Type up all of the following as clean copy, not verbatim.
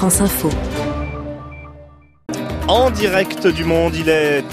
France Info. En direct du monde, il est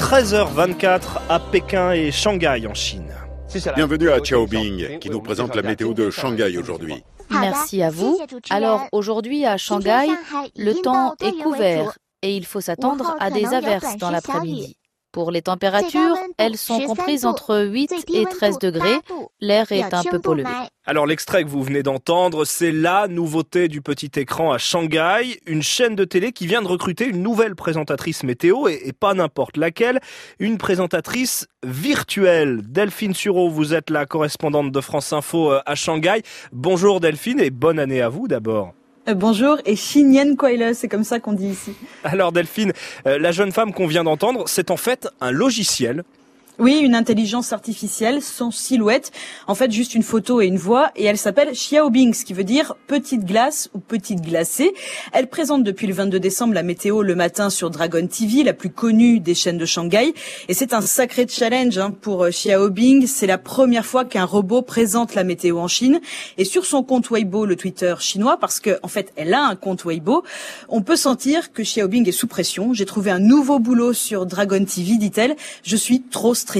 13h24 à Pékin et Shanghai en Chine. Bienvenue à Xiaobing, qui nous présente la météo de Shanghai aujourd'hui. Merci à vous. Alors aujourd'hui à Shanghai, le temps est couvert et il faut s'attendre à des averses dans l'après-midi. Pour les températures, elles sont comprises entre 8 et 13 degrés. L'air est un peu pollué. Alors l'extrait que vous venez d'entendre, c'est la nouveauté du petit écran à Shanghai, une chaîne de télé qui vient de recruter une nouvelle présentatrice météo et pas n'importe laquelle, une présentatrice virtuelle. Delphine Sureau, vous êtes la correspondante de France Info à Shanghai. Bonjour Delphine et bonne année à vous d'abord. Bonjour et Xinyan Kuaile, c'est comme ça qu'on dit ici. Alors Delphine, la jeune femme qu'on vient d'entendre, c'est en fait un logiciel. Oui, une intelligence artificielle sans silhouette, en fait juste une photo et une voix, et elle s'appelle Xiaobing, ce qui veut dire petite glace ou petite glacée. Elle présente depuis le 22 décembre la météo le matin sur Dragon TV, la plus connue des chaînes de Shanghai, et c'est un sacré challenge pour Xiaobing. C'est la première fois qu'un robot présente la météo en Chine, et sur son compte Weibo, le Twitter chinois, parce que en fait elle a un compte Weibo, on peut sentir que Xiaobing est sous pression. J'ai trouvé un nouveau boulot sur Dragon TV, dit-elle. Je suis trop stressée.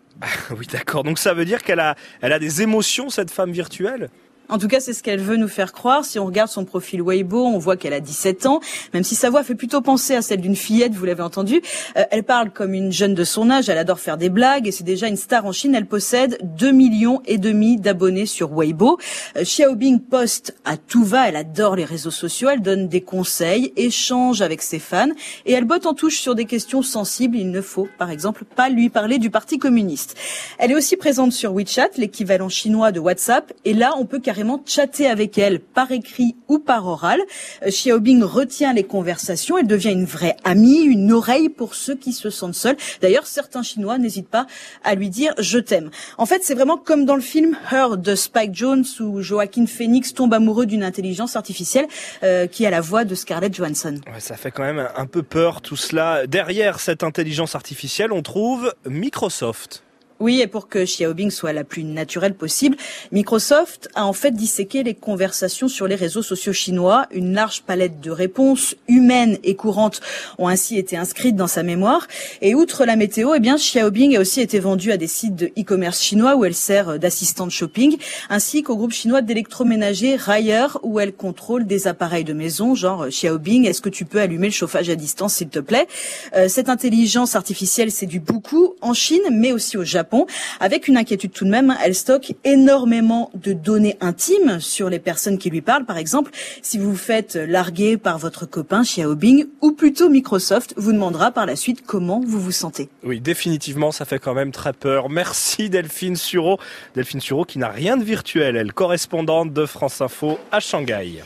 Oui, d'accord. Donc ça veut dire qu'elle a des émotions, cette femme virtuelle ? En tout cas, c'est ce qu'elle veut nous faire croire. Si on regarde son profil Weibo, on voit qu'elle a 17 ans, même si sa voix fait plutôt penser à celle d'une fillette, vous l'avez entendu. Elle parle comme une jeune de son âge, elle adore faire des blagues et c'est déjà une star en Chine. Elle possède 2,5 millions d'abonnés sur Weibo. Xiaobing poste à tout va, elle adore les réseaux sociaux, elle donne des conseils, échange avec ses fans et elle botte en touche sur des questions sensibles. Il ne faut, par exemple, pas lui parler du Parti communiste. Elle est aussi présente sur WeChat, l'équivalent chinois de WhatsApp, et là, on peut carrément chatter avec elle par écrit ou par oral. Xiaobing retient les conversations, elle devient une vraie amie, une oreille pour ceux qui se sentent seuls. D'ailleurs, certains Chinois n'hésitent pas à lui dire « je t'aime ». En fait, c'est vraiment comme dans le film Her de Spike Jonze où Joaquin Phoenix tombe amoureux d'une intelligence artificielle qui a la voix de Scarlett Johansson. Ouais, ça fait quand même un peu peur tout cela. Derrière cette intelligence artificielle, on trouve Microsoft. Oui, et pour que Xiaobing soit la plus naturelle possible, Microsoft a en fait disséqué les conversations sur les réseaux sociaux chinois. Une large palette de réponses humaines et courantes ont ainsi été inscrites dans sa mémoire. Et outre la météo, Xiaobing a aussi été vendue à des sites de e-commerce chinois où elle sert d'assistante shopping, ainsi qu'au groupe chinois d'électroménager Raier où elle contrôle des appareils de maison, genre Xiaobing, est-ce que tu peux allumer le chauffage à distance s'il te plaît ? Cette intelligence artificielle séduit beaucoup en Chine, mais aussi au Japon. Avec une inquiétude tout de même, elle stocke énormément de données intimes sur les personnes qui lui parlent. Par exemple, si vous vous faites larguer par votre copain Xiaobing, ou plutôt Microsoft, vous demandera par la suite comment vous vous sentez. Oui, définitivement, ça fait quand même très peur. Merci Delphine Sureau. Delphine Sureau qui n'a rien de virtuel, elle, correspondante de France Info à Shanghai.